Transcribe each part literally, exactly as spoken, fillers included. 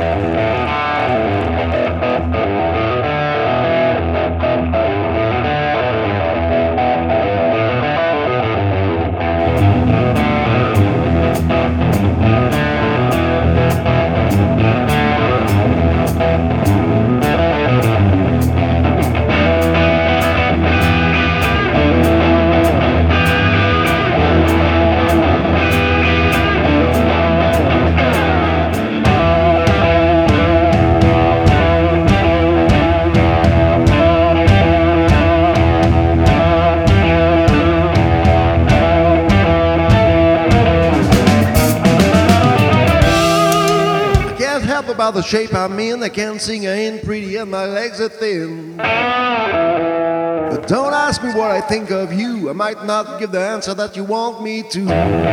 About the shape I'm in, I can't sing, I ain't pretty, and my legs are thin. But don't ask me what I think of you, I might not give the answer that you want me to.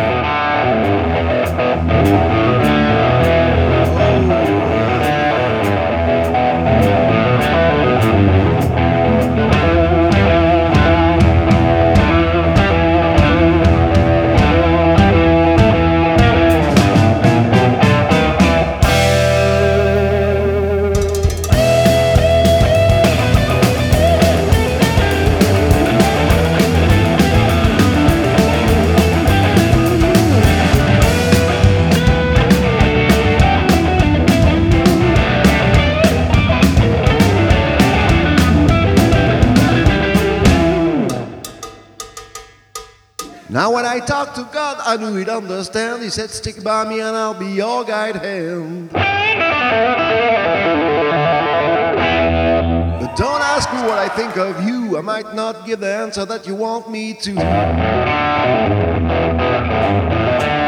Now when I talk to God, I knew he'd understand. He said, stick by me and I'll be your guide hand. But don't ask me what I think of you, I might not give the answer that you want me to.